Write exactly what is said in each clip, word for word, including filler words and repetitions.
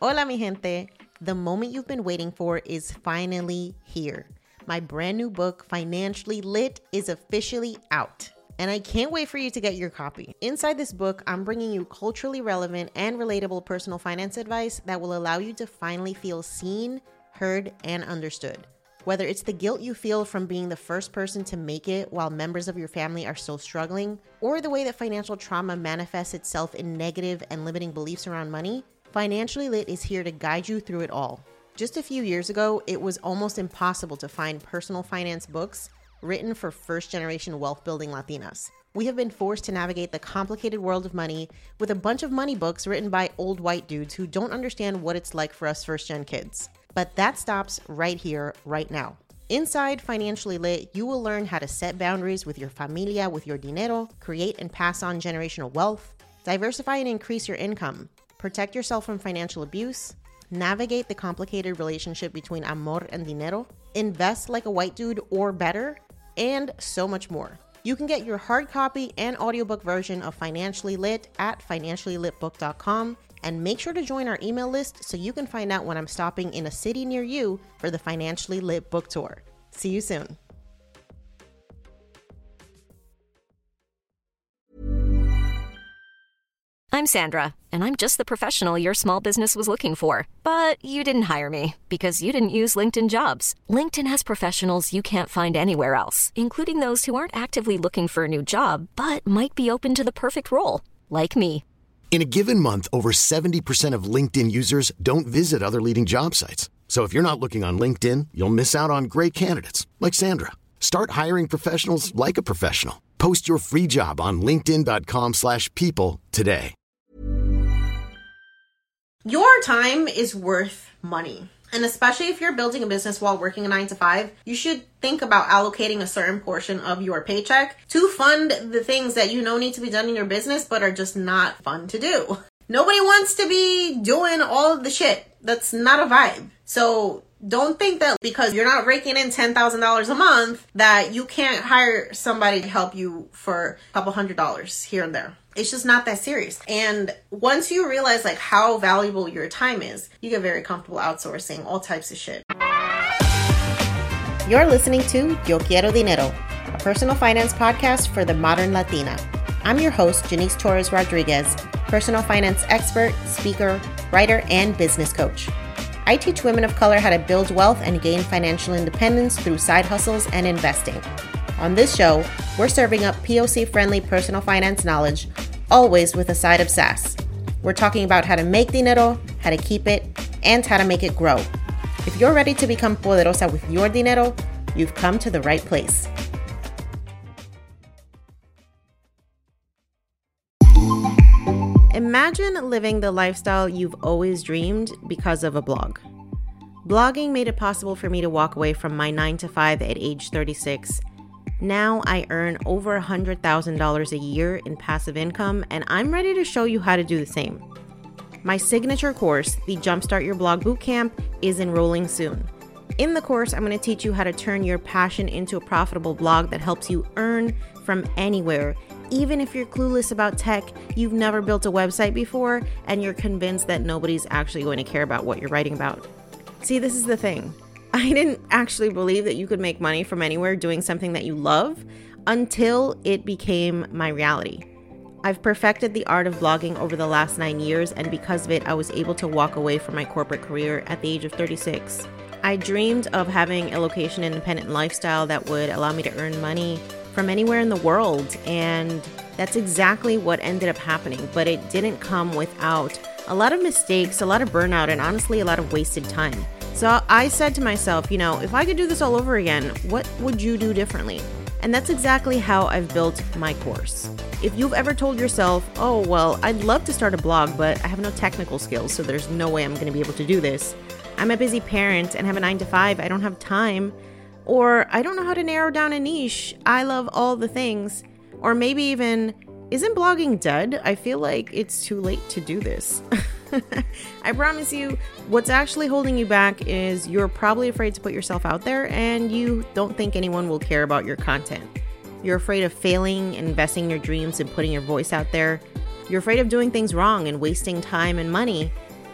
Hola, mi gente. The moment you've been waiting for is finally here. My brand new book, Financially Lit, is officially out. And I can't wait for you to get your copy. Inside this book, I'm bringing you culturally relevant and relatable personal finance advice that will allow you to finally feel seen, heard, and understood. Whether it's the guilt you feel from being the first person to make it while members of your family are still struggling, or the way that financial trauma manifests itself in negative and limiting beliefs around money, Financially Lit is here to guide you through it all. Just a few years ago, it was almost impossible to find personal finance books written for first-generation wealth-building Latinas. We have been forced to navigate the complicated world of money with a bunch of money books written by old white dudes who don't understand what it's like for us first-gen kids. But that stops right here, right now. Inside Financially Lit, you will learn how to set boundaries with your familia, with your dinero, create and pass on generational wealth, diversify and increase your income, protect yourself from financial abuse, navigate the complicated relationship between amor and dinero, invest like a white dude or better, and so much more. You can get your hard copy and audiobook version of Financially Lit at financially lit book dot com, and make sure to join our email list so you can find out when I'm stopping in a city near you for the Financially Lit book tour. See you soon. I'm Sandra, and I'm just the professional your small business was looking for. But you didn't hire me because you didn't use LinkedIn Jobs. LinkedIn has professionals you can't find anywhere else, including those who aren't actively looking for a new job, but might be open to the perfect role, like me. In a given month, over seventy percent of LinkedIn users don't visit other leading job sites. So if you're not looking on LinkedIn, you'll miss out on great candidates like Sandra. Start hiring professionals like a professional. Post your free job on linkedin dot com slash people today. Your time is worth money. And especially if you're building a business while working a nine to five, you should think about allocating a certain portion of your paycheck to fund the things that you know need to be done in your business, but are just not fun to do. Nobody wants to be doing all of the shit. That's not a vibe. So don't think that because you're not raking in ten thousand dollars a month that you can't hire somebody to help you for a couple hundred dollars here and there. It's just not that serious. And once you realize like how valuable your time is, you get very comfortable outsourcing all types of shit. You're listening to Yo Quiero Dinero, a personal finance podcast for the modern Latina. I'm your host, Janice Torres Rodriguez, personal finance expert, speaker, writer, and business coach. I teach women of color how to build wealth and gain financial independence through side hustles and investing. On this show, we're serving up P O C-friendly personal finance knowledge, always with a side of sass. We're talking about how to make dinero, how to keep it, and how to make it grow. If you're ready to become poderosa with your dinero, you've come to the right place. Imagine living the lifestyle you've always dreamed because of a blog. Blogging made it possible for me to walk away from my nine to five at age thirty-six. Now I earn over one hundred thousand dollars a year in passive income, and I'm ready to show you how to do the same. My signature course, the Jumpstart Your Blog Bootcamp, is enrolling soon. In the course, I'm going to teach you how to turn your passion into a profitable blog that helps you earn from anywhere. Even if you're clueless about tech, you've never built a website before, and you're convinced that nobody's actually going to care about what you're writing about. See, this is the thing. I didn't actually believe that you could make money from anywhere doing something that you love until it became my reality. I've perfected the art of blogging over the last nine years, and because of it, I was able to walk away from my corporate career at the age of thirty-six. I dreamed of having a location-independent lifestyle that would allow me to earn money from anywhere in the world, and that's exactly what ended up happening, but it didn't come without a lot of mistakes, a lot of burnout, and honestly, a lot of wasted time. So I said to myself, you know, if I could do this all over again, what would you do differently? And that's exactly how I've built my course. If you've ever told yourself, oh, well, I'd love to start a blog, but I have no technical skills, so there's no way I'm going to be able to do this. I'm a busy parent and have a nine to five. I don't have time. Or I don't know how to narrow down a niche. I love all the things. Or maybe even, isn't blogging dead? I feel like it's too late to do this. I promise you, what's actually holding you back is you're probably afraid to put yourself out there and you don't think anyone will care about your content. You're afraid of failing, investing your dreams, and putting your voice out there. You're afraid of doing things wrong and wasting time and money.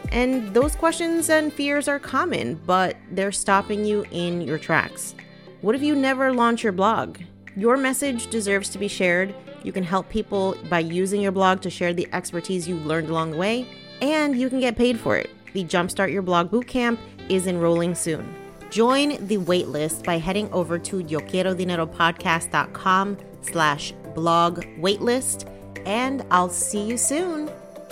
And those questions and fears are common, but they're stopping you in your tracks. What if you never launch your blog? Your message deserves to be shared. You can help people by using your blog to share the expertise you've learned along the way, and you can get paid for it. The Jumpstart Your Blog Bootcamp is enrolling soon. Join the waitlist by heading over to yoquierodineropodcast.com slash blog waitlist, and I'll see you soon.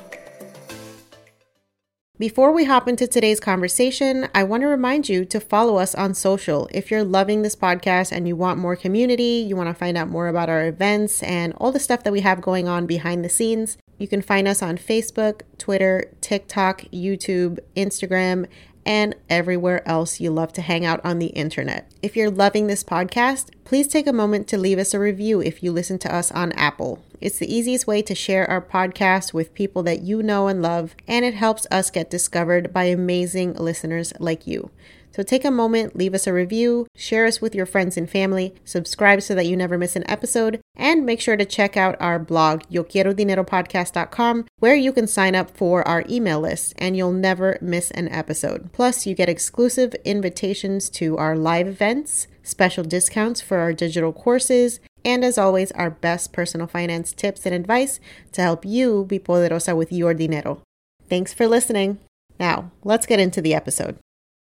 Before we hop into today's conversation, I want to remind you to follow us on social. If you're loving this podcast and you want more community, you want to find out more about our events and all the stuff that we have going on behind the scenes, you can find us on Facebook, Twitter, TikTok, YouTube, Instagram, and everywhere else you love to hang out on the internet. If you're loving this podcast, please take a moment to leave us a review if you listen to us on Apple. It's the easiest way to share our podcast with people that you know and love, and it helps us get discovered by amazing listeners like you. So take a moment, leave us a review, share us with your friends and family, subscribe so that you never miss an episode, and make sure to check out our blog, yo quiero dinero podcast dot com, where you can sign up for our email list and you'll never miss an episode. Plus, you get exclusive invitations to our live events, special discounts for our digital courses, and as always, our best personal finance tips and advice to help you be poderosa with your dinero. Thanks for listening. Now, let's get into the episode.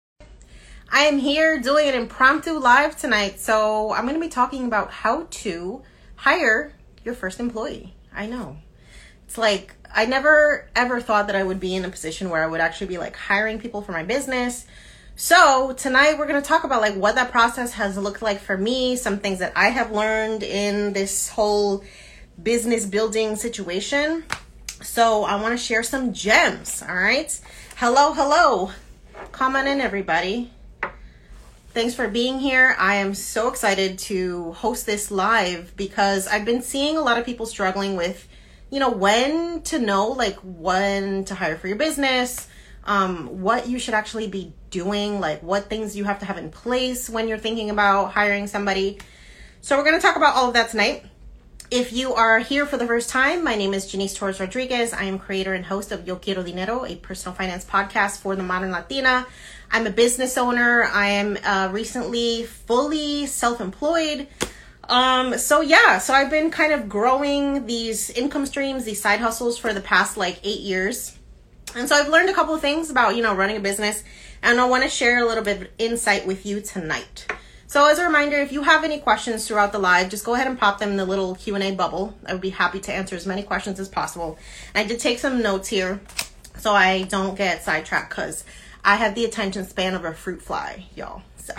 I am here doing an impromptu live tonight, so I'm going to be talking about how to hire your first employee. I know. It's like, I never ever thought that I would be in a position where I would actually be like hiring people for my business. So tonight we're going to talk about like what that process has looked like for me, some things that I have learned in this whole business building situation. So I want to share some gems, all right? Hello, hello. Come on in, everybody. Thanks for being here. I am so excited to host this live because I've been seeing a lot of people struggling with, you know, when to know, like when to hire for your business, um, what you should actually be doing, like what things you have to have in place when you're thinking about hiring somebody. So we're going to talk about all of that tonight. If you are here for the first time, my name is Janice Torres Rodriguez. I am creator and host of Yo Quiero Dinero, a personal finance podcast for the modern Latina. I'm a business owner. I am uh, recently fully self-employed. Um, so yeah, so I've been kind of growing these income streams, these side hustles for the past like eight years. And so I've learned a couple of things about, you know, running a business, and I want to share a little bit of insight with you tonight. So as a reminder, if you have any questions throughout the live, just go ahead and pop them in the little Q and A bubble. I would be happy to answer as many questions as possible. I did take some notes here so I don't get sidetracked because I have the attention span of a fruit fly, y'all. So,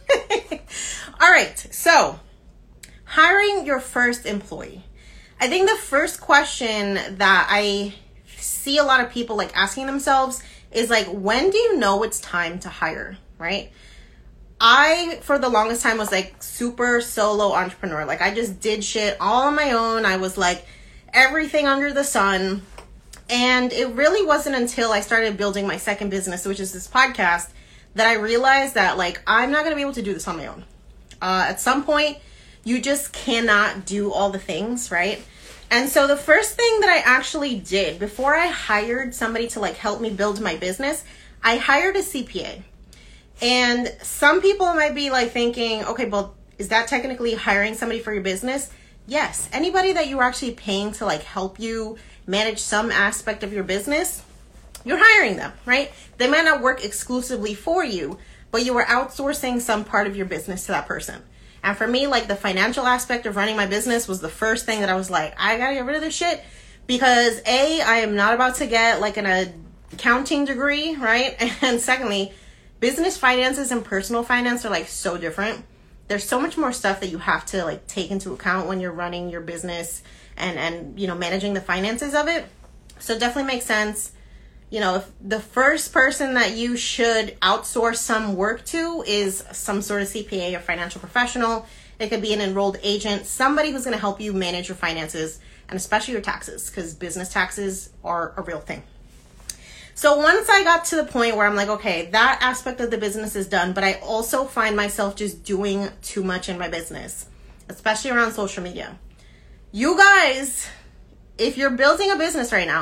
all right. So hiring your first employee. I think the first question that I see a lot of people like asking themselves is like, when do you know it's time to hire, right? I, for the longest time, was like super solo entrepreneur. Like I just did shit all on my own. I was like everything under the sun. And it really wasn't until I started building my second business, which is this podcast, that I realized that like, I'm not going to be able to do this on my own. Uh, at some point, you just cannot do all the things, right? And so the first thing that I actually did before I hired somebody to like help me build my business, I hired a C P A. And some people might be like thinking, okay, well, is that technically hiring somebody for your business? Yes. Anybody that you are actually paying to like help you manage some aspect of your business, you're hiring them, right? They might not work exclusively for you, but you are outsourcing some part of your business to that person. And for me, like the financial aspect of running my business was the first thing that I was like, I gotta get rid of this shit because A, I am not about to get like an accounting degree, right? And secondly, business finances and personal finance are like so different. There's so much more stuff that you have to like take into account when you're running your business and, and, you know, managing the finances of it. So it definitely makes sense. You know, if the first person that you should outsource some work to is some sort of C P A or financial professional. It could be an enrolled agent, somebody who's going to help you manage your finances and especially your taxes, because business taxes are a real thing. So once I got to the point where I'm like, okay, that aspect of the business is done, but I also find myself just doing too much in my business, especially around social media. You guys, if you're building a business right now,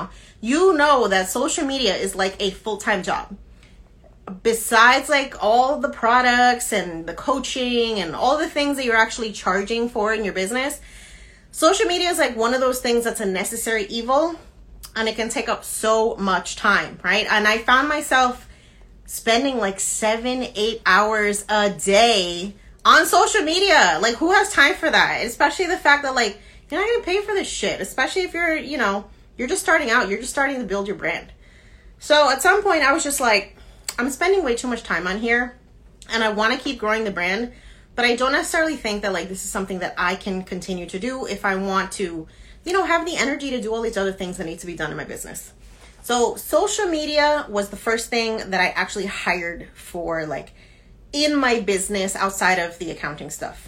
you know that social media is like a full-time job. Besides like all the products and the coaching and all the things that you're actually charging for in your business, social media is like one of those things that's a necessary evil, and it can take up so much time, right? And I found myself spending like seven, eight hours a day on social media. Like, who has time for that? Especially the fact that like, you're not going to pay for this shit, especially if you're, you know, you're just starting out, you're just starting to build your brand. So at some point I was just like, I'm spending way too much time on here, and I want to keep growing the brand, but I don't necessarily think that like this is something that I can continue to do if I want to, you know, have the energy to do all these other things that need to be done in my business. So social media was the first thing that I actually hired for like in my business outside of the accounting stuff.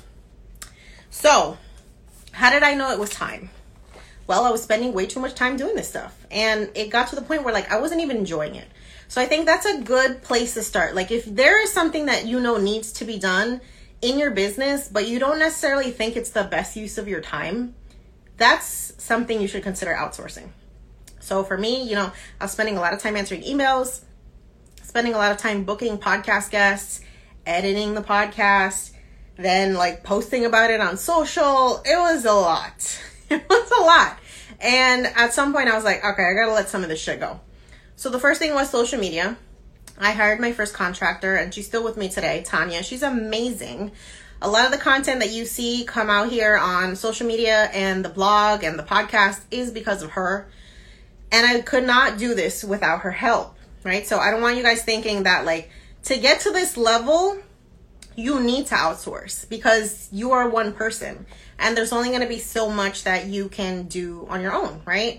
So how did I know it was time? Well, I was spending way too much time doing this stuff, and it got to the point where like I wasn't even enjoying it. So I think that's a good place to start. Like, if there is something that you know needs to be done in your business, but you don't necessarily think it's the best use of your time, that's something you should consider outsourcing. So for me, you know, I was spending a lot of time answering emails, spending a lot of time booking podcast guests, editing the podcast, then like posting about it on social. It was a lot. It was a lot. And at some point I was like, okay, I gotta let some of this shit go. So the first thing was social media. I hired my first contractor, and she's still with me today, Tanya. She's amazing. A lot of the content that you see come out here on social media and the blog and the podcast is because of her. And I could not do this without her help, right? So I don't want you guys thinking that like to get to this level, you need to outsource, because you are one person and there's only going to be so much that you can do on your own, right?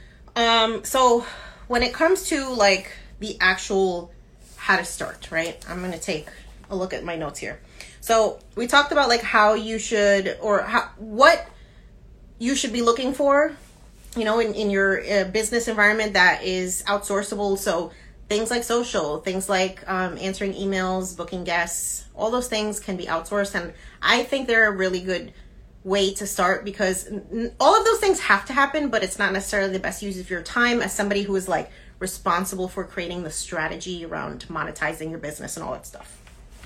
Um, so when it comes to like the actual how to start, right? I'm going to take a look at my notes here. So we talked about like how you should, or how, what you should be looking for, you know, in, in your uh, business environment that is outsourceable. So things like social, things like um, answering emails, booking guests, all those things can be outsourced. And I think they're a really good way to start, because all of those things have to happen, but it's not necessarily the best use of your time as somebody who is like responsible for creating the strategy around monetizing your business and all that stuff.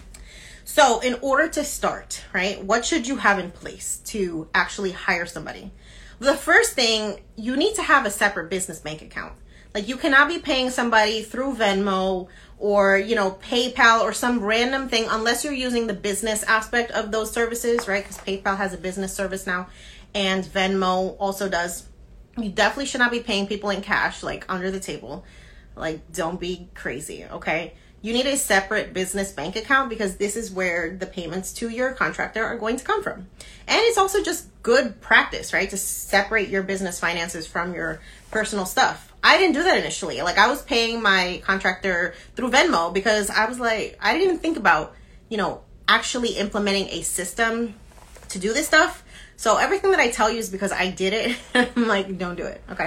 So in order to start, right, what should you have in place to actually hire somebody? The first thing, you need to have a separate business bank account. Like, you cannot be paying somebody through Venmo or, you know, PayPal or some random thing unless you're using the business aspect of those services, right? Because PayPal has a business service now, and Venmo also does. You definitely should not be paying people in cash, like under the table. Like, don't be crazy, okay? You need a separate business bank account, because this is where the payments to your contractor are going to come from. And it's also just good practice, right? To separate your business finances from your personal stuff. I didn't do that initially. Like, I was paying my contractor through Venmo because I was like, I didn't even think about, you know, actually implementing a system to do this stuff. So everything that I tell you is because I did it. I'm like, don't do it. Okay.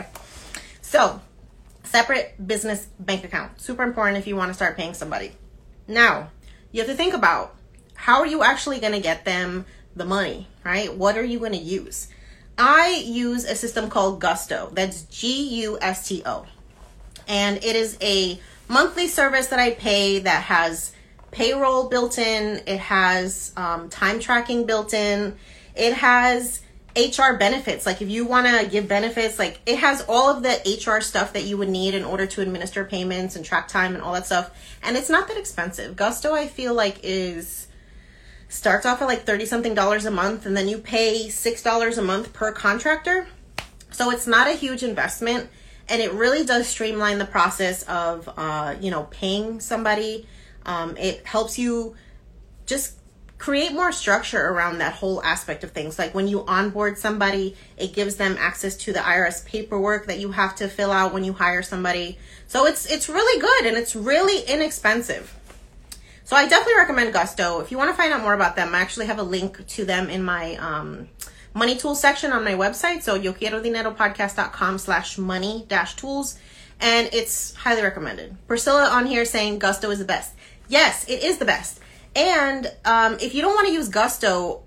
So separate business bank account. Super important if you want to start paying somebody. Now, you have to think about, how are you actually going to get them the money, right? What are you going to use? I use a system called Gusto. That's G U S T O. And it is a monthly service that I pay that has payroll built in. It has um, time tracking built in. It has H R benefits. Like, if you want to give benefits, like, it has all of the H R stuff that you would need in order to administer payments and track time and all that stuff. And it's not that expensive. Gusto, I feel like, is starts off at like thirty something dollars a month, and then you pay six dollars a month per contractor. So it's not a huge investment, and it really does streamline the process of, uh, you know, paying somebody. Um, it helps you just create more structure around that whole aspect of things. Like, when you onboard somebody, it gives them access to the I R S paperwork that you have to fill out when you hire somebody. So it's, it's really good, and it's really inexpensive. So I definitely recommend Gusto. If you want to find out more about them, I actually have a link to them in my um, money tools section on my website. So yo quiero dinero podcast dot com slash money dash tools. And it's highly recommended. Priscilla on here saying Gusto is the best. Yes, it is the best. And um, if you don't want to use Gusto,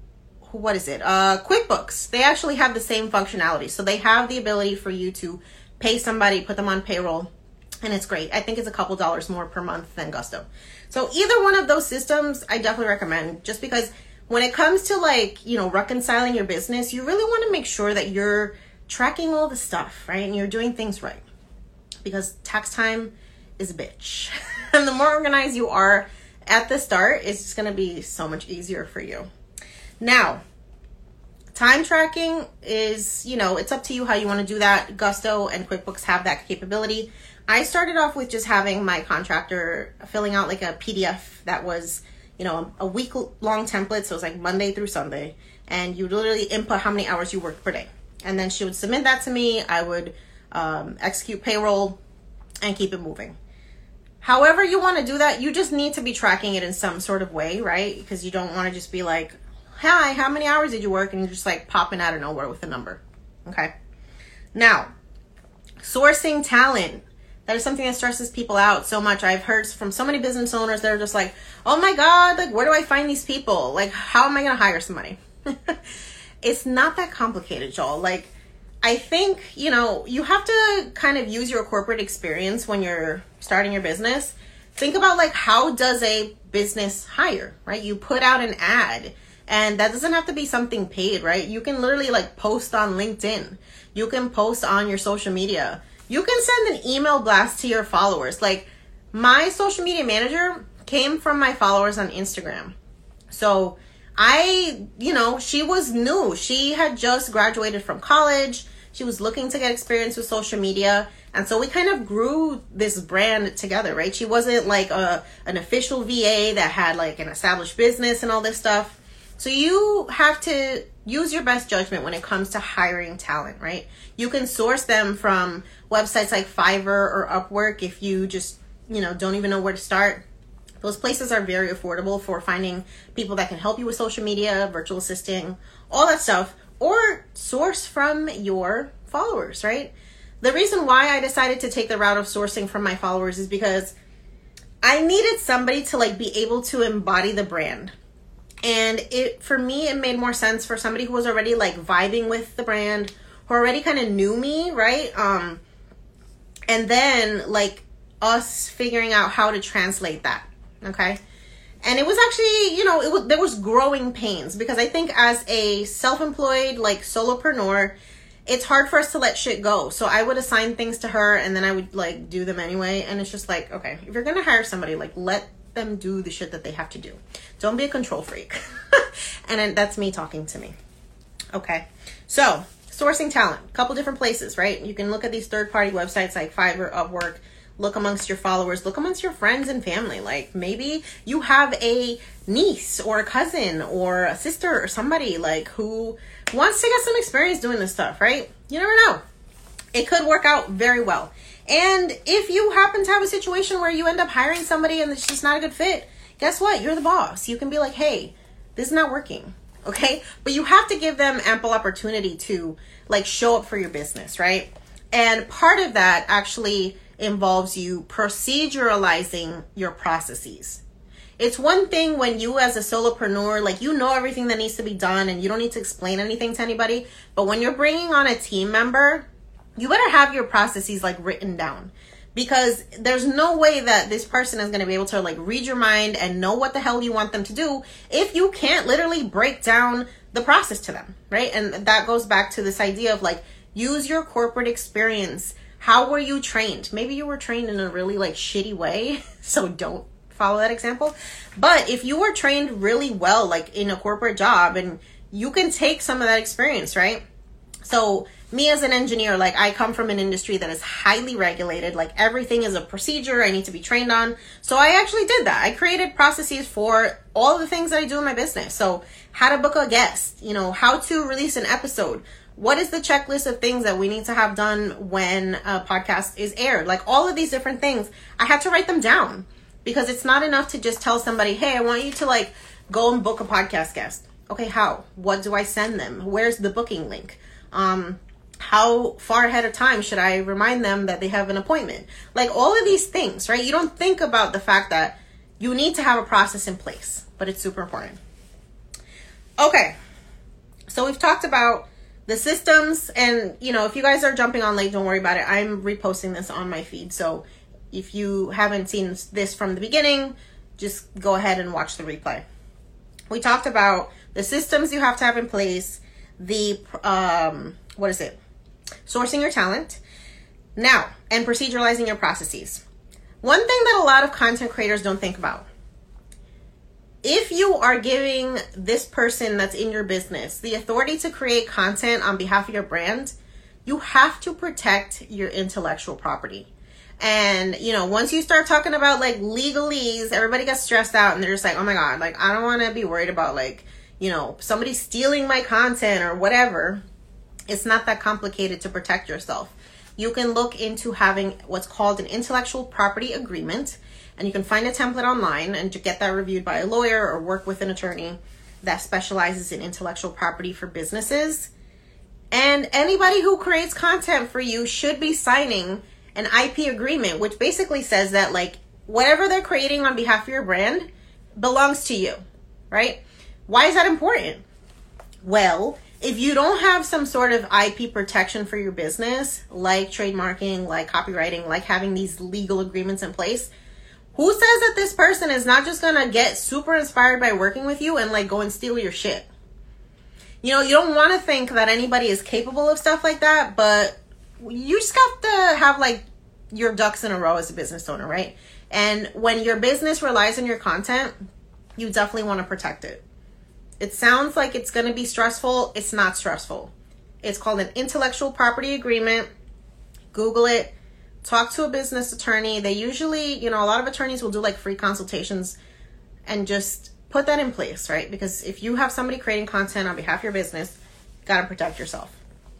what is it? Uh, QuickBooks. They actually have the same functionality. So they have the ability for you to pay somebody, put them on payroll, and it's great. I think it's a couple dollars more per month than Gusto. So either one of those systems, I definitely recommend, just because when it comes to like, you know, reconciling your business, you really want to make sure that you're tracking all the stuff, right? And you're doing things right, because tax time is a bitch. And the more organized you are at the start, it's just going to be so much easier for you. Now, time tracking is, you know, it's up to you how you want to do that. Gusto and QuickBooks have that capability. I started off with just having my contractor filling out like a P D F that was, you know, a week long template. So it was like Monday through Sunday. And you literally input how many hours you worked per day. And then she would submit that to me. I would um, execute payroll and keep it moving. However you want to do that, you just need to be tracking it in some sort of way, right? Because you don't want to just be like, hi, how many hours did you work? And you're just like popping out of nowhere with a number. Okay. Now, sourcing talent. That is something that stresses people out so much. I've heard from so many business owners that are just like, oh my God, like, where do I find these people? Like, how am I going to hire somebody? It's not that complicated, y'all. Like, I think, you know, you have to kind of use your corporate experience when you're starting your business. Think about like, how does a business hire, right? You put out an ad, and that doesn't have to be something paid, right? You can literally like post on LinkedIn. You can post on your social media. You can send an email blast to your followers. Like, my social media manager came from my followers on Instagram. So I, you know, she was new. She had just graduated from college. She was looking to get experience with social media. And so we kind of grew this brand together, right? She wasn't like a, an official V A that had like an established business and all this stuff. So you have to use your best judgment when it comes to hiring talent, right? You can source them from websites like Fiverr or Upwork if you just, you know, don't even know where to start. Those places are very affordable for finding people that can help you with social media, virtual assisting, all that stuff. Or source from your followers, right? The reason why I decided to take the route of sourcing from my followers is because I needed somebody to like be able to embody the brand. And it, for me, it made more sense for somebody who was already like vibing with the brand, who already kind of knew me, right? Um, and then like us figuring out how to translate that, okay? And it was actually, you know, it was, there was growing pains, because I think as a self-employed like solopreneur, it's hard for us to let shit go. So I would assign things to her, and then I would like do them anyway. And it's just like, okay, if you're gonna hire somebody, like let them do the shit that they have to do. Don't be a control freak. And then that's me talking to me. Okay, so sourcing talent, a couple different places, right? You can look at these third-party websites like Fiverr, Upwork. Look amongst your followers, look amongst your friends and family. Like, maybe you have a niece or a cousin or a sister or somebody like who wants to get some experience doing this stuff, right? You never know. It could work out very well. And if you happen to have a situation where you end up hiring somebody and it's just not a good fit, guess what? You're the boss. You can be like, hey, this is not working, okay? But you have to give them ample opportunity to like show up for your business, right? And part of that actually involves you proceduralizing your processes. It's one thing when you as a solopreneur, like, you know everything that needs to be done and you don't need to explain anything to anybody. But when you're bringing on a team member, you better have your processes like written down, because there's no way that this person is going to be able to like read your mind and know what the hell you want them to do if you can't literally break down the process to them, right? And that goes back to this idea of like, use your corporate experience. How were you trained? Maybe you were trained in a really like shitty way, so don't follow that example. But if you were trained really well, like in a corporate job, and you can take some of that experience, right? So me as an engineer, like, I come from an industry that is highly regulated. Like, everything is a procedure I need to be trained on. So I actually did that. I created processes for all the things that I do in my business. So how to book a guest, you know, how to release an episode. What is the checklist of things that we need to have done when a podcast is aired? Like, all of these different things, I had to write them down, because it's not enough to just tell somebody, hey, I want you to like go and book a podcast guest. Okay, how? What do I send them? Where's the booking link? Um, how far ahead of time should I remind them that they have an appointment? Like, all of these things, right? You don't think about the fact that you need to have a process in place, but it's super important. Okay, so we've talked about the systems, and, you know, if you guys are jumping on late, don't worry about it. I'm reposting this on my feed. So if you haven't seen this from the beginning, just go ahead and watch the replay. We talked about the systems you have to have in place, the, um, what is it? Sourcing your talent. Now, and proceduralizing your processes. One thing that a lot of content creators don't think about. If you are giving this person that's in your business the authority to create content on behalf of your brand, you have to protect your intellectual property. And, you know, once you start talking about like legalese, everybody gets stressed out and they're just like, oh my God, like, I don't want to be worried about like, you know, somebody stealing my content or whatever. It's not that complicated to protect yourself. You can look into having what's called an intellectual property agreement, and you can find a template online and to get that reviewed by a lawyer or work with an attorney that specializes in intellectual property for businesses. And anybody who creates content for you should be signing an I P agreement, which basically says that like whatever they're creating on behalf of your brand belongs to you, right? Why is that important? Well, if you don't have some sort of I P protection for your business, like trademarking, like copywriting, like having these legal agreements in place, who says that this person is not just gonna get super inspired by working with you and like go and steal your shit? You know, you don't want to think that anybody is capable of stuff like that, but you just have to have like your ducks in a row as a business owner, right? And when your business relies on your content, you definitely want to protect it. It sounds like it's going to be stressful. It's not stressful. It's called an intellectual property agreement. Google it. Talk to a business attorney. They usually, you know, a lot of attorneys will do like free consultations and just put that in place, right? Because if you have somebody creating content on behalf of your business, you got to protect yourself.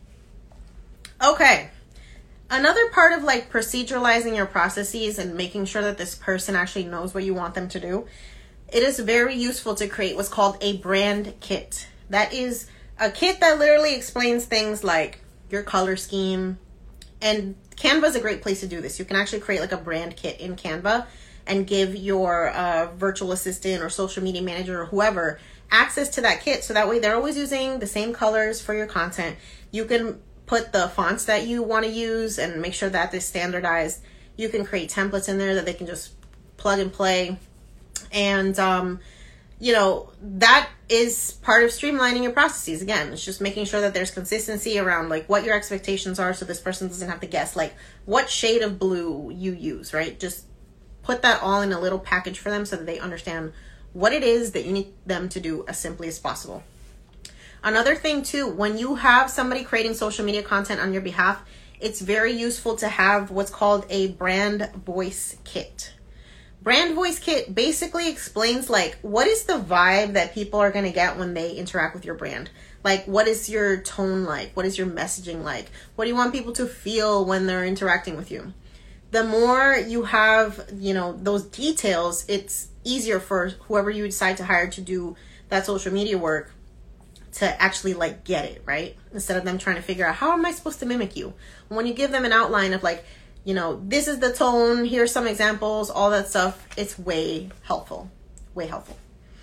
Okay. Another part of like proceduralizing your processes and making sure that this person actually knows what you want them to do, it is very useful to create what's called a brand kit. That is a kit that literally explains things like your color scheme. And Canva is a great place to do this. You can actually create like a brand kit in Canva and give your uh, virtual assistant or social media manager or whoever access to that kit. So that way they're always using the same colors for your content. You can put the fonts that you want to use and make sure that they're standardized. You can create templates in there that they can just plug and play. And, um, you know, that is part of streamlining your processes. Again, it's just making sure that there's consistency around like what your expectations are so this person doesn't have to guess like what shade of blue you use, right? Just put that all in a little package for them so that they understand what it is that you need them to do as simply as possible. Another thing too, when you have somebody creating social media content on your behalf, it's very useful to have what's called a brand voice kit. Brand voice kit basically explains like what is the vibe that people are going to get when they interact with your brand. Like what is your tone like? What is your messaging like? What do you want people to feel when they're interacting with you? The more you have, you know, those details, it's easier for whoever you decide to hire to do that social media work to actually like get it, right? Instead of them trying to figure out how am I supposed to mimic you? When you give them an outline of like, you know, this is the tone, here's some examples, all that stuff, it's way helpful, way helpful.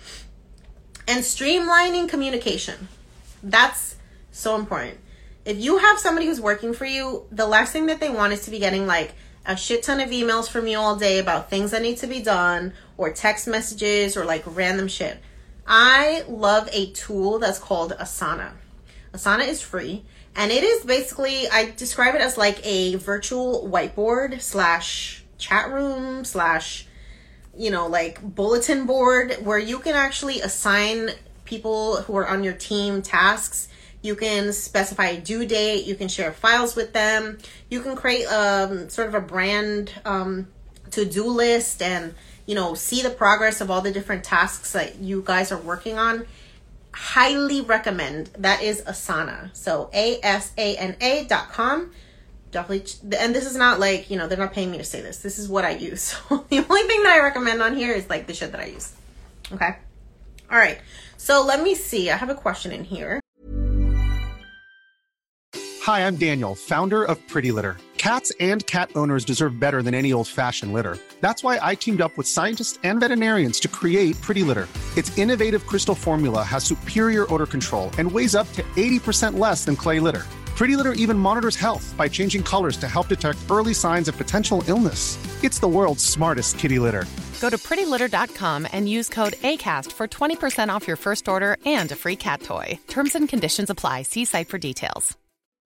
And streamlining communication. That's so important. If you have somebody who's working for you, the last thing that they want is to be getting like a shit ton of emails from you all day about things that need to be done or text messages or like random shit. I love a tool that's called Asana. Asana is free. And it is basically, I describe it as like a virtual whiteboard slash chat room slash, you know, like bulletin board where you can actually assign people who are on your team tasks. You can specify a due date. You can share files with them. You can create um, sort of a brand um, to-do list and, you know, see the progress of all the different tasks that you guys are working on. Highly recommend. That is Asana. So A S A N A dot com. Definitely. And this is not like, you know, they're not paying me to say this. This is what I use. So the only thing that I recommend on here is like the shit that I use. Okay. All right. So let me see. I have a question in here. Hi, I'm Daniel, founder of Pretty Litter. Cats and cat owners deserve better than any old-fashioned litter. That's why I teamed up with scientists and veterinarians to create Pretty Litter. Its innovative crystal formula has superior odor control and weighs up to eighty percent less than clay litter. Pretty Litter even monitors health by changing colors to help detect early signs of potential illness. It's the world's smartest kitty litter. Go to pretty litter dot com and use code ACAST for twenty percent off your first order and a free cat toy. Terms and conditions apply. See site for details.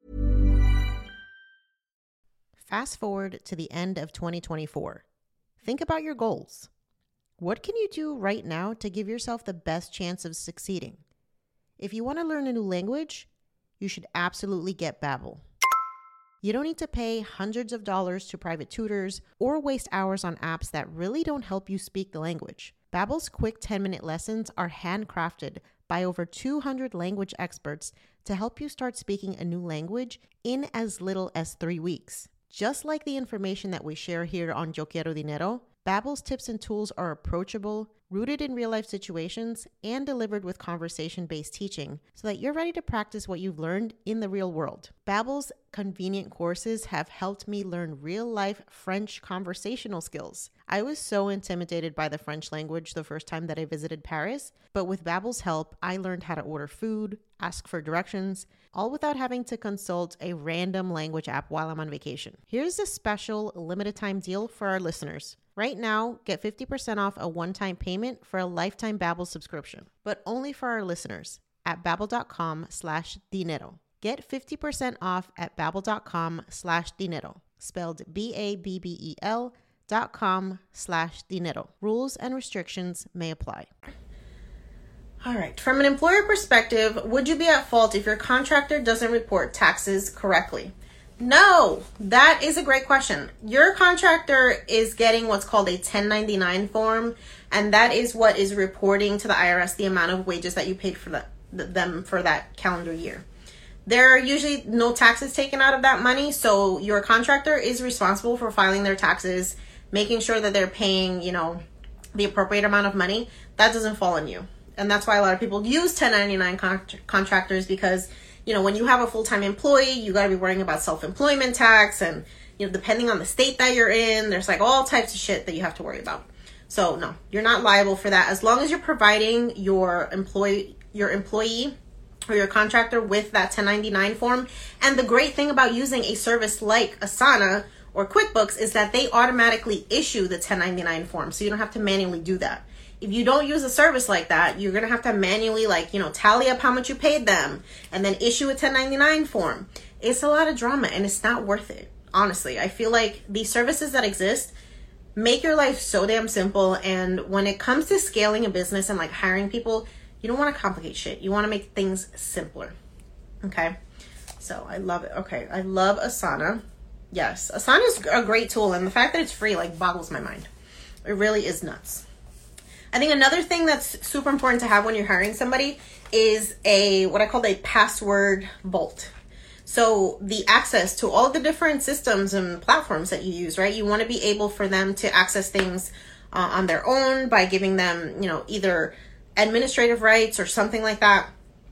Fast forward to the end of twenty twenty-four. Think about your goals. What can you do right now to give yourself the best chance of succeeding? If you want to learn a new language, you should absolutely get Babbel. You don't need to pay hundreds of dollars to private tutors or waste hours on apps that really don't help you speak the language. Babbel's quick ten-minute lessons are handcrafted by over two hundred language experts to help you start speaking a new language in as little as three weeks. Just like the information that we share here on Yo Quiero Dinero, Babbel's tips and tools are approachable, rooted in real-life situations, and delivered with conversation-based teaching so that you're ready to practice what you've learned in the real world. Babbel's convenient courses have helped me learn real-life French conversational skills. I was so intimidated by the French language the first time that I visited Paris, but with Babbel's help, I learned how to order food, ask for directions, all without having to consult a random language app while I'm on vacation. Here's a special limited-time deal for our listeners. Right now, get fifty percent off a one-time payment for a lifetime Babbel subscription, but only for our listeners at babbel.com slash dinero. Get fifty percent off at babbel.com slash dinero, spelled B A B B E L dot com slash dinero. Rules and restrictions may apply. All right. From an employer perspective, would you be at fault if your contractor doesn't report taxes correctly? No, that is a great question. Your contractor is getting what's called a ten ninety-nine form, and that is what is reporting to the I R S the amount of wages that you paid for the, them for that calendar year. There are usually no taxes taken out of that money, so your contractor is responsible for filing their taxes, making sure that they're paying, you know, the appropriate amount of money. That doesn't fall on you. And that's why a lot of people use ten ninety-nine con- contractors because, you know, when you have a full-time employee, you got to be worrying about self-employment tax and, you know, depending on the state that you're in, there's like all types of shit that you have to worry about. So no, you're not liable for that as long as you're providing your employee, your employee or your contractor with that ten ninety-nine form. And the great thing about using a service like Asana or QuickBooks is that they automatically issue the ten ninety-nine form. So you don't have to manually do that. If you don't use a service like that, you're going to have to manually, like, you know, tally up how much you paid them and then issue a ten ninety-nine form. It's a lot of drama and it's not worth it. Honestly, I feel like these services that exist make your life so damn simple. And when it comes to scaling a business and like hiring people, you don't want to complicate shit. You want to make things simpler. Okay. So I love it. Okay. I love Asana. Yes. Asana is a great tool. And the fact that it's free, like, boggles my mind. It really is nuts. I think another thing that's super important to have when you're hiring somebody is a, what I call a password vault. So the access to all the different systems and platforms that you use, right? You want to be able for them to access things uh, on their own by giving them, you know, either administrative rights or something like that.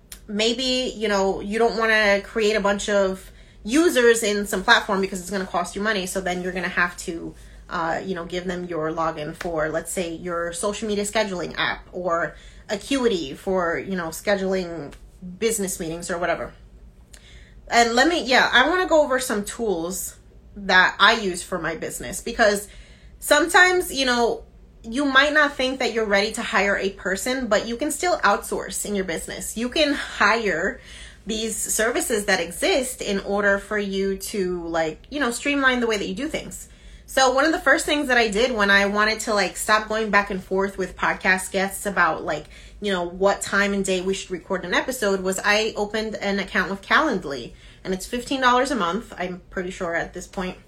Maybe, you know, you don't want to create a bunch of users in some platform because it's going to cost you money. So then you're going to have to Uh, you know, give them your login for, let's say, your social media scheduling app or Acuity for, you know, scheduling business meetings or whatever. And let me, yeah, I want to go over some tools that I use for my business because sometimes, you know, you might not think that you're ready to hire a person, but you can still outsource in your business. You can hire these services that exist in order for you to, like, you know, streamline the way that you do things. So one of the first things that I did when I wanted to like stop going back and forth with podcast guests about like, you know, what time and day we should record an episode was I opened an account with Calendly, and it's fifteen dollars a month. I'm pretty sure at this point.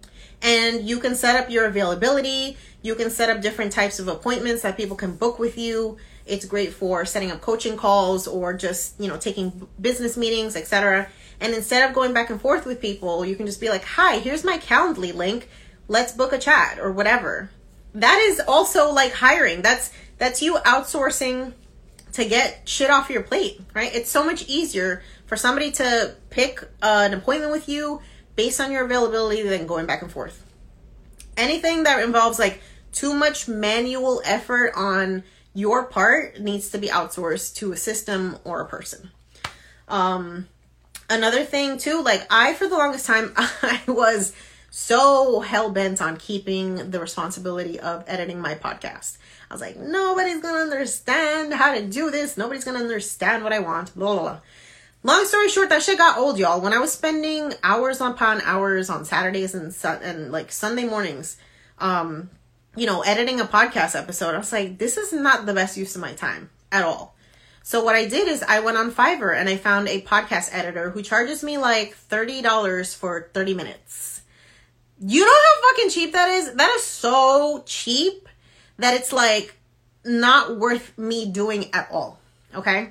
And you can set up your availability. You can set up different types of appointments that people can book with you. It's great for setting up coaching calls or just, you know, taking business meetings, et cetera. And instead of going back and forth with people, you can just be like, hi, here's my Calendly link. Let's book a chat or whatever. That is also like hiring. That's that's you outsourcing to get shit off your plate, right? It's so much easier for somebody to pick uh, an appointment with you, based on your availability, then going back and forth. Anything that involves like too much manual effort on your part needs to be outsourced to a system or a person. Um, another thing too, like I, for the longest time, I was so hell-bent on keeping the responsibility of editing my podcast. I was like, nobody's going to understand how to do this. Nobody's going to understand what I want. Blah, blah, blah. Long story short, that shit got old, y'all. When I was spending hours upon hours on Saturdays and, su- and like Sunday mornings, um, you know, editing a podcast episode, I was like, this is not the best use of my time at all. So what I did is I went on Fiverr and I found a podcast editor who charges me like thirty dollars for thirty minutes. You know how fucking cheap that is? That is so cheap that it's like not worth me doing at all. Okay.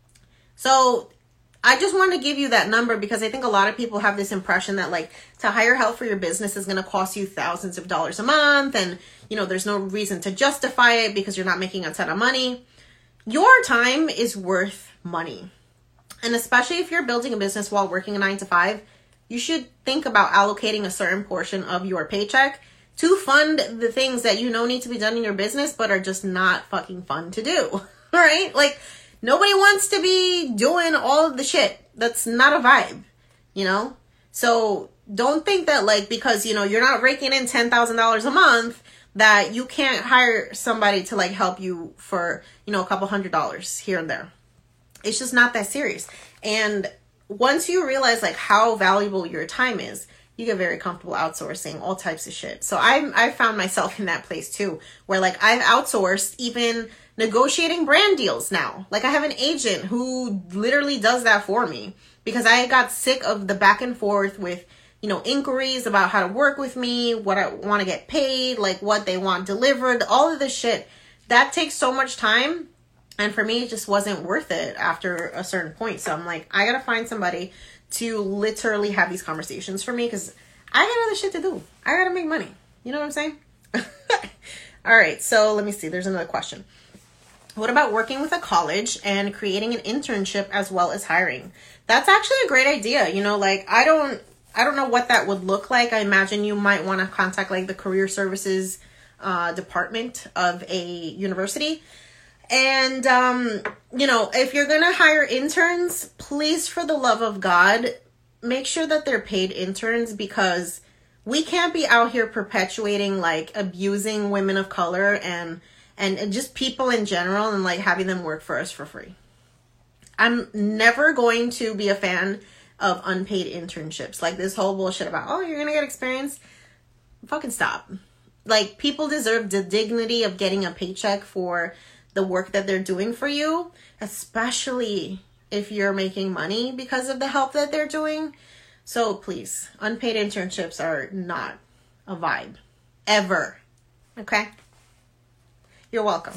So I just wanted to give you that number because I think a lot of people have this impression that like to hire help for your business is going to cost you thousands of dollars a month. And, you know, there's no reason to justify it because you're not making a ton of money. Your time is worth money. And especially if you're building a business while working a nine to five, you should think about allocating a certain portion of your paycheck to fund the things that you know need to be done in your business, but are just not fucking fun to do. All right? Like, nobody wants to be doing all of the shit. That's not a vibe, you know? So don't think that, like, because, you know, you're not raking in ten thousand dollars a month, that you can't hire somebody to, like, help you for, you know, a couple hundred dollars here and there. It's just not that serious. And once you realize, like, how valuable your time is, you get very comfortable outsourcing all types of shit. So I I found myself in that place too, where like I've outsourced even negotiating brand deals now. Like I have an agent who literally does that for me because I got sick of the back and forth with, you know, inquiries about how to work with me, what I want to get paid, like what they want delivered, all of this shit. That takes so much time. And for me, it just wasn't worth it after a certain point. So I'm like, I got to find somebody to literally have these conversations for me because I got other shit to do. I got to make money. You know what I'm saying? All right. So let me see. There's another question. What about working with a college and creating an internship as well as hiring? That's actually a great idea. You know, like I don't, I don't know what that would look like. I imagine you might want to contact like the career services uh, department of a university. And, um, you know, if you're going to hire interns, please, for the love of God, make sure that they're paid interns because we can't be out here perpetuating, like, abusing women of color and, and just people in general and, like, having them work for us for free. I'm never going to be a fan of unpaid internships. Like, this whole bullshit about, oh, you're going to get experience. Fucking stop. Like, people deserve the dignity of getting a paycheck for the work that they're doing for you, especially if you're making money because of the help that they're doing. So please, unpaid internships are not a vibe. Ever. Okay? You're welcome.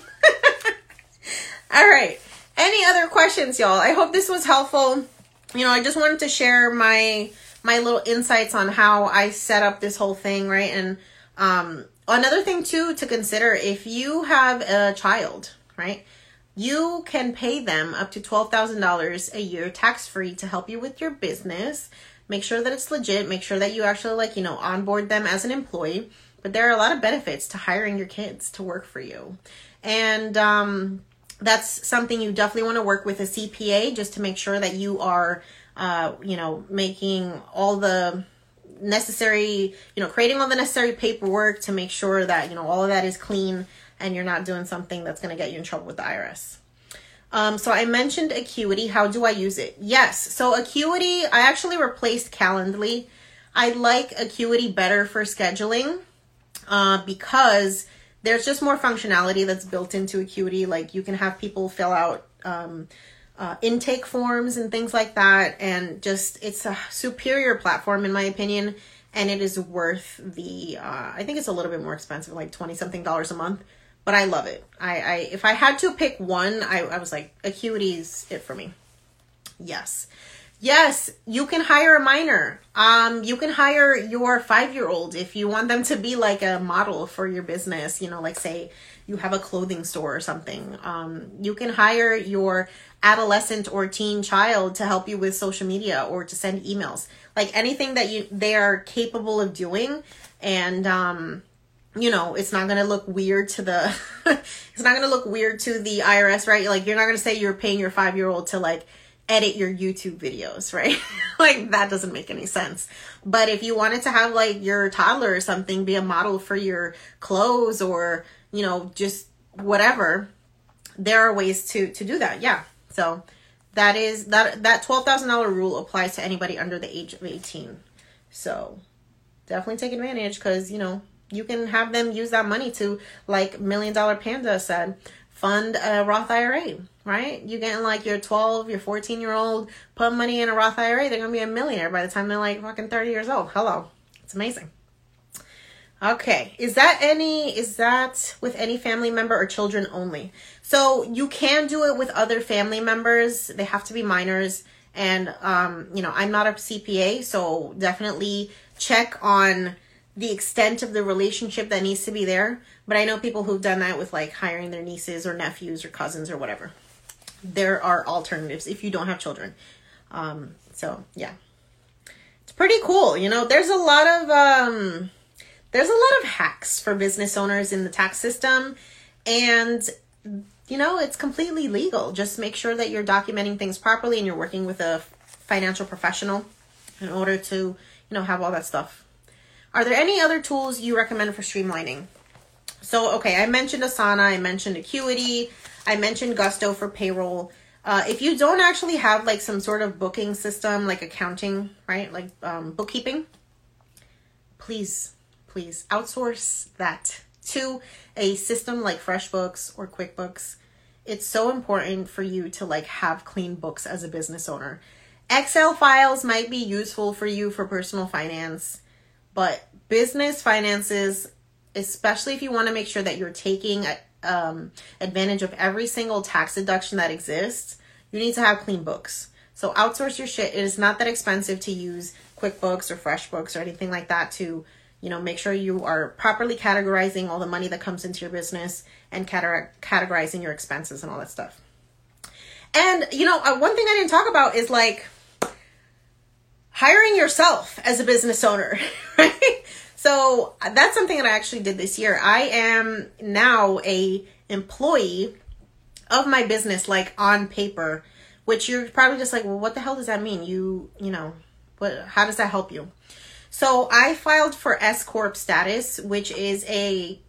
All right. Any other questions, y'all? I hope this was helpful. You know, I just wanted to share my my little insights on how I set up this whole thing, right? And um another thing, too, to consider, if you have a child, right, you can pay them up to twelve thousand dollars a year tax-free to help you with your business. Make sure that it's legit. Make sure that you actually, like, you know, onboard them as an employee. But there are a lot of benefits to hiring your kids to work for you. And um, that's something you definitely want to work with a C P A just to make sure that you are, uh, you know, making all the necessary, you know, creating all the necessary paperwork to make sure that, you know, all of that is clean and you're not doing something that's going to get you in trouble with the I R S. Um, so I mentioned Acuity. How do I use it? Yes. So Acuity, I actually replaced Calendly. I like Acuity better for scheduling uh, because there's just more functionality that's built into Acuity. Like you can have people fill out um, Uh, intake forms and things like that, and just it's a superior platform in my opinion, and it is worth the uh, I think it's a little bit more expensive, like twenty something dollars a month, but I love it. I, I if I had to pick one, I, I was like, Acuity's it for me. Yes. Yes, you can hire a minor. Um, you can hire your five-year-old if you want them to be like a model for your business. You know, like say you have a clothing store or something. Um, you can hire your adolescent or teen child to help you with social media or to send emails. like anything that you they are capable of doing, and um you know, it's not going to look weird to the it's not going to look weird to the I R S, right? Like, you're not going to say you're paying your five-year-old to like edit your YouTube videos, right? Like, that doesn't make any sense. But if you wanted to have like your toddler or something be a model for your clothes, or, you know, just whatever, there are ways to to do that. Yeah. So that is that that twelve thousand dollars rule applies to anybody under the age of eighteen. So definitely take advantage, because, you know, you can have them use that money to, like Million Dollar Panda said, fund a Roth I R A, right? You getting like your twelve, your fourteen year old, put money in a Roth I R A, they're going to be a millionaire by the time they're like fucking thirty years old. Hello. It's amazing. Okay. Is that any, is that with any family member or children only? So you can do it with other family members. They have to be minors. And, um, you know, I'm not a C P A, so definitely check on the extent of the relationship that needs to be there. But I know people who've done that with like hiring their nieces or nephews or cousins or whatever. There are alternatives if you don't have children. Um, so yeah, it's pretty cool. You know, there's a lot of, um, there's a lot of hacks for business owners in the tax system, and you know, it's completely legal. Just make sure that you're documenting things properly and you're working with a financial professional in order to, you know, have all that stuff. Are there any other tools you recommend for streamlining? So, okay, I mentioned Asana, I mentioned Acuity, I mentioned Gusto for payroll. Uh, if you don't actually have like some sort of booking system, like accounting, right? Like um, bookkeeping, please, please outsource that to a system like FreshBooks or QuickBooks. It's so important for you to like have clean books as a business owner. Excel files might be useful for you for personal finance, but business finances, especially if you want to make sure that you're taking um, advantage of every single tax deduction that exists, you need to have clean books. So outsource your shit. It is not that expensive to use QuickBooks or FreshBooks or anything like that to, you know, make sure you are properly categorizing all the money that comes into your business and categorizing your expenses and all that stuff. And, you know, uh, one thing I didn't talk about is like hiring yourself as a business owner, right? So that's something that I actually did this year. I am now a employee of my business, like on paper, which you're probably just like, well, what the hell does that mean? You, you know, what, how does that help you? So I filed for S Corp status, which is a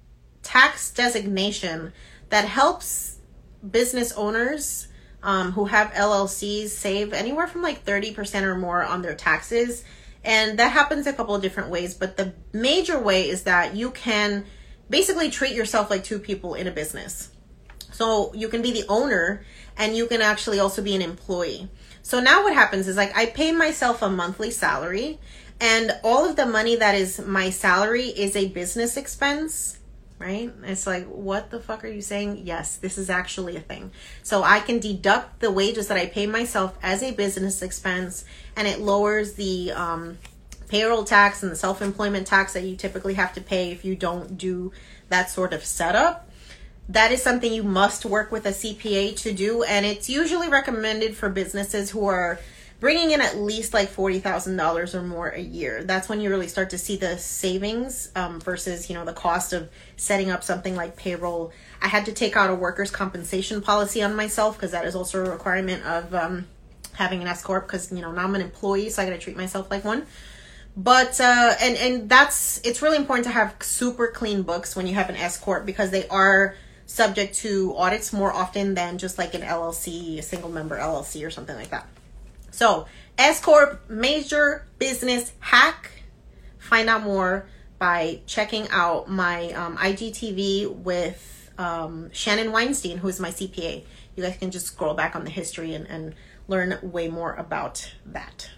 tax designation that helps business owners um, who have L L Cs save anywhere from like thirty percent or more on their taxes. And that happens a couple of different ways. But the major way is that you can basically treat yourself like two people in a business. So you can be the owner and you can actually also be an employee. So now what happens is like I pay myself a monthly salary, and all of the money that is my salary is a business expense, right? It's like, what the fuck are you saying? Yes, this is actually a thing. So I can deduct the wages that I pay myself as a business expense, and it lowers the um, payroll tax and the self-employment tax that you typically have to pay if you don't do that sort of setup. That is something you must work with a C P A to do, and it's usually recommended for businesses who are bringing in at least like forty thousand dollars or more a year. That's when you really start to see the savings um, versus, you know, the cost of setting up something like payroll. I had to take out a workers' compensation policy on myself because that is also a requirement of um, having an S Corp, because, you know, now I'm an employee, so I got to treat myself like one. But, uh, and, and that's, it's really important to have super clean books when you have an S Corp, because they are subject to audits more often than just like an L L C, a single member L L C or something like that. So, S Corp major business hack. Find out more by checking out my um, I G T V with um, Shannon Weinstein, who is my C P A. You guys can just scroll back on the history and, and learn way more about that.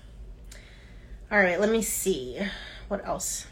All right, let me see. What else?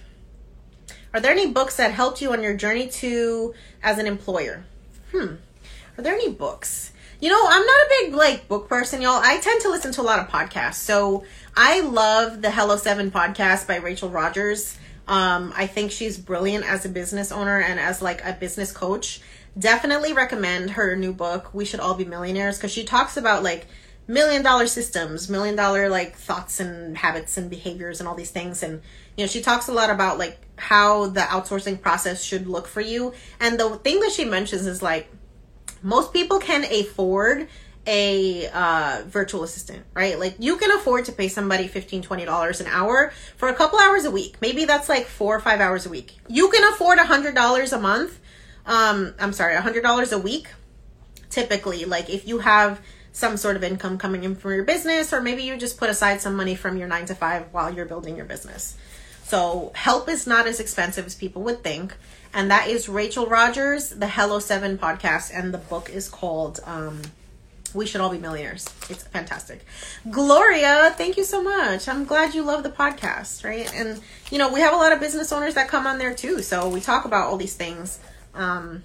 Are there any books that helped you on your journey to as an employer? Hmm. Are there any books? You know, I'm not a big, like, book person, y'all. I tend to listen to a lot of podcasts. So I love the Hello Seven podcast by Rachel Rogers. Um, I think she's brilliant as a business owner and as, like, a business coach. Definitely recommend her new book, We Should All Be Millionaires, because she talks about, like, million dollar systems, million dollar like thoughts and habits and behaviors and all these things. And, you know, she talks a lot about like how the outsourcing process should look for you. And the thing that she mentions is like, most people can afford a uh, virtual assistant, right? Like you can afford to pay somebody fifteen dollars, twenty dollars an hour for a couple hours a week. Maybe that's like four or five hours a week. You can afford one hundred dollars a month. Um, I'm sorry, one hundred dollars a week. Typically, like if you have some sort of income coming in from your business, or maybe you just put aside some money from your nine to five while you're building your business. So help is not as expensive as people would think. And that is Rachel Rogers, the Hello Seven podcast. And the book is called um, We Should All Be Millionaires. It's fantastic. Gloria, thank you so much. I'm glad you love the podcast, right? And, you know, we have a lot of business owners that come on there too. So we talk about all these things. Um,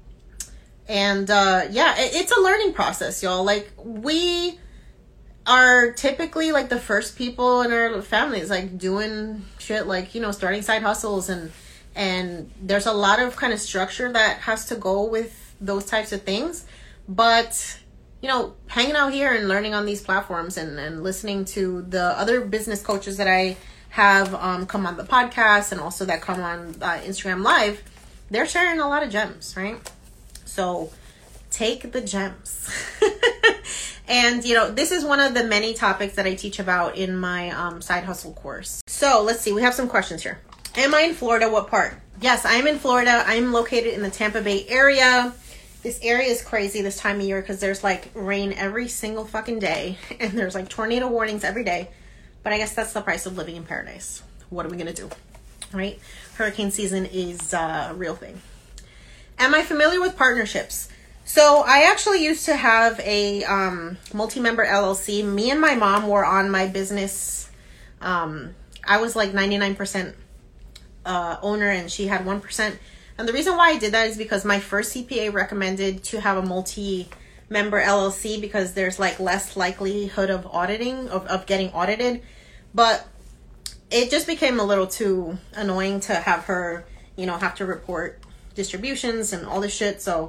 And, uh, yeah, it, it's a learning process, y'all. Like, we are typically, like, the first people in our families, like, doing shit, like, you know, starting side hustles. And, and there's a lot of kind of structure that has to go with those types of things. But, you know, hanging out here and learning on these platforms and, and listening to the other business coaches that I have um, come on the podcast and also that come on uh, Instagram Live, they're sharing a lot of gems, right? So take the gems. And, you know, this is one of the many topics that I teach about in my um, side hustle course. So let's see. We have some questions here. Am I in Florida? What part? Yes, I'm in Florida. I'm located in the Tampa Bay area. This area is crazy this time of year because there's like rain every single fucking day. And there's like tornado warnings every day. But I guess that's the price of living in paradise. What are we going to do? Right? Hurricane season is uh, a real thing. Am I familiar with partnerships? So I actually used to have a um, multi-member L L C. Me and my mom were on my business. Um, I was like ninety-nine percent uh, owner and she had one percent. And the reason why I did that is because my first C P A recommended to have a multi-member L L C because there's like less likelihood of auditing, of, of getting audited. But it just became a little too annoying to have her, you know, have to report distributions and all this shit. So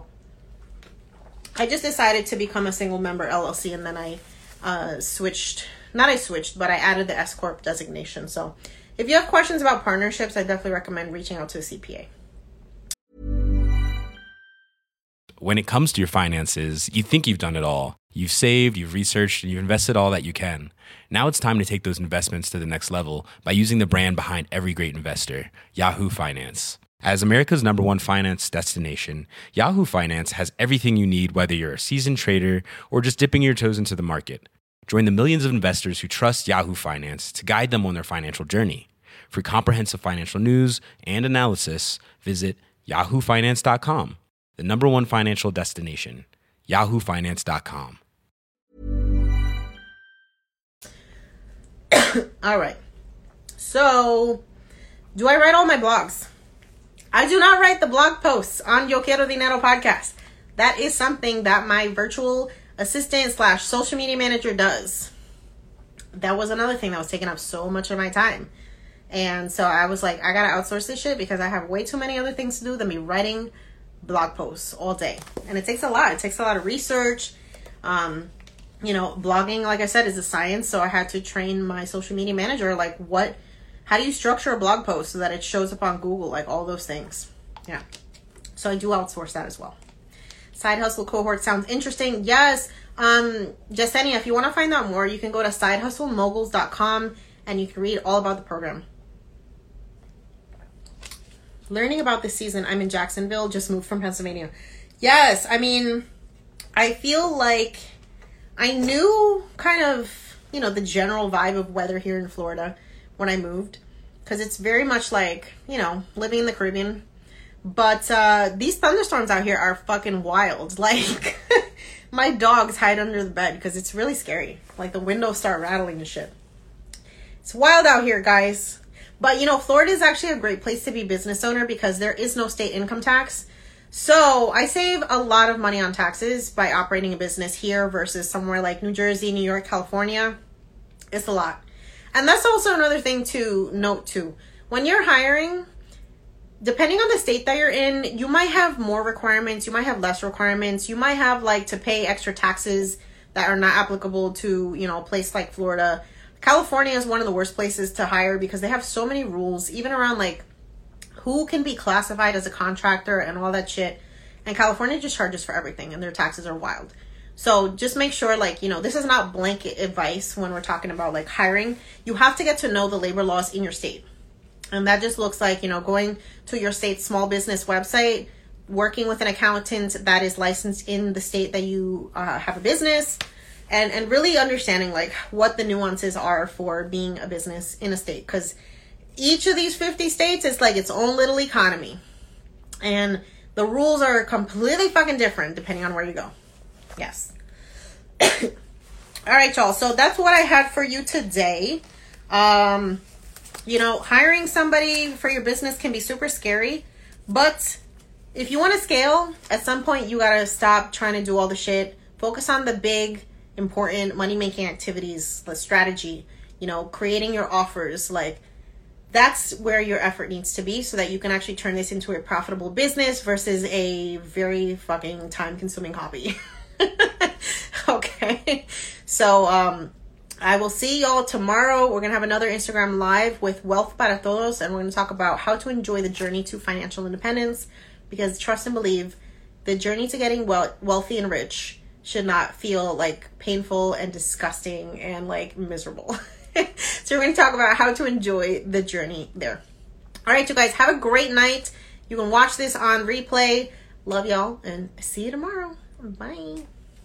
I just decided to become a single member L L C, and then I uh, switched, not I switched, but I added the S Corp designation. So if you have questions about partnerships, I definitely recommend reaching out to a C P A. When it comes to your finances, you think you've done it all. You've saved, you've researched, and you've invested all that you can. Now it's time to take those investments to the next level by using the brand behind every great investor, Yahoo Finance. As America's number one finance destination, Yahoo Finance has everything you need, whether you're a seasoned trader or just dipping your toes into the market. Join the millions of investors who trust Yahoo Finance to guide them on their financial journey. For comprehensive financial news and analysis, visit yahoo finance dot com, the number one financial destination, yahoo finance dot com. All right. So, do I write all my blogs? I do not write the blog posts on Yo Quiero Dinero podcast. That is something that my virtual assistant slash social media manager does. That was another thing that was taking up so much of my time. And so I was like, I gotta outsource this shit because I have way too many other things to do than me writing blog posts all day. And it takes a lot. It takes a lot of research. Um, you know, blogging, like I said, is a science. So I had to train my social media manager, like what... How do you structure a blog post so that it shows up on Google? Like all those things. Yeah. So I do outsource that as well. Side hustle cohort sounds interesting. Yes. Um, Jasenia, if you want to find out more, you can go to side hustle moguls dot com and you can read all about the program. Learning about this season. I'm in Jacksonville, just moved from Pennsylvania. Yes. I mean, I feel like I knew kind of, you know, the general vibe of weather here in Florida when I moved, because it's very much like, you know, living in the Caribbean. But uh, these thunderstorms out here are fucking wild. Like, my dogs hide under the bed because it's really scary. Like, the windows start rattling and shit. It's wild out here, guys. But, you know, Florida is actually a great place to be a business owner because there is no state income tax. So I save a lot of money on taxes by operating a business here versus somewhere like New Jersey, New York, California. It's a lot. And that's also another thing to note too. When you're hiring, depending on the state that you're in, you might have more requirements. You might have less requirements. You might have like to pay extra taxes that are not applicable to, you know, a place like Florida. California is one of the worst places to hire because they have so many rules, even around like who can be classified as a contractor and all that shit. And California just charges for everything, and their taxes are wild. So just make sure, like, you know, this is not blanket advice when we're talking about like hiring. You have to get to know the labor laws in your state. And that just looks like, you know, going to your state's small business website, working with an accountant that is licensed in the state that you uh, have a business, and, and really understanding like what the nuances are for being a business in a state. Because each of these fifty states is like its own little economy. And the rules are completely fucking different depending on where you go. Yes. All right, y'all. So that's what I had for you today. Um, you know, hiring somebody for your business can be super scary, but if you want to scale, at some point you got to stop trying to do all the shit. Focus on the big, important money-making activities, the strategy, you know, creating your offers. Like, that's where your effort needs to be so that you can actually turn this into a profitable business versus a very fucking time-consuming hobby. Okay. So, um, I will see y'all tomorrow. We're going to have another Instagram live with Wealth para Todos, and we're going to talk about how to enjoy the journey to financial independence, because trust and believe, the journey to getting well, wealthy and rich should not feel like painful and disgusting and like miserable. So we're going to talk about how to enjoy the journey there. All right, you guys, have a great night. You can watch this on replay. Love y'all, and see you tomorrow. Bye.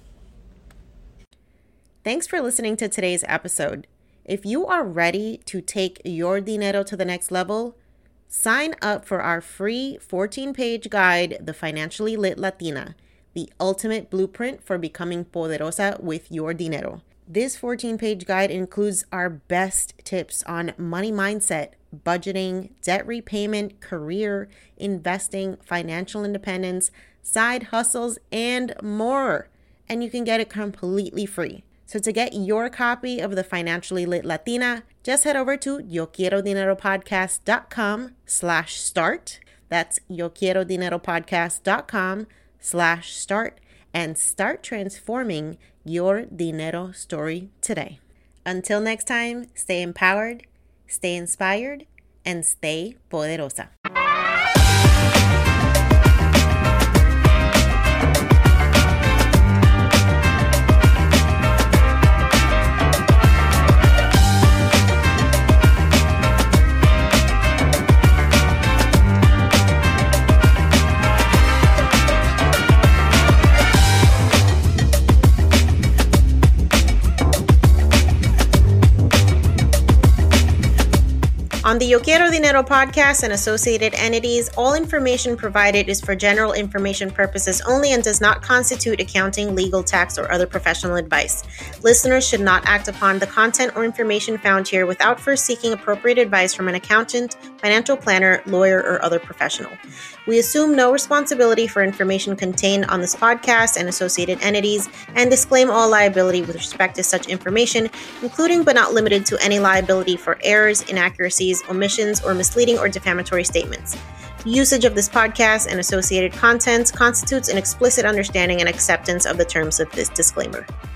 Thanks for listening to today's episode. If you are ready to take your dinero to the next level, sign up for our free fourteen-page guide, The Financially Lit Latina, the ultimate blueprint for becoming poderosa with your dinero. This fourteen-page guide includes our best tips on money mindset, budgeting, debt repayment, career, investing, financial independence, side hustles, and more. And you can get it completely free. So to get your copy of The Financially Lit Latina, just head over to yoquierodineropodcast.com slash start. That's yoquierodineropodcast.com slash start and start transforming your dinero story today. Until next time, stay empowered, stay inspired, and stay poderosa. On the Yo Quiero Dinero podcast and associated entities, all information provided is for general information purposes only and does not constitute accounting, legal, tax, or other professional advice. Listeners should not act upon the content or information found here without first seeking appropriate advice from an accountant, financial planner, lawyer, or other professional. We assume no responsibility for information contained on this podcast and associated entities and disclaim all liability with respect to such information, including but not limited to any liability for errors, inaccuracies, omissions, or misleading or defamatory statements. Usage of this podcast and associated content constitutes an explicit understanding and acceptance of the terms of this disclaimer.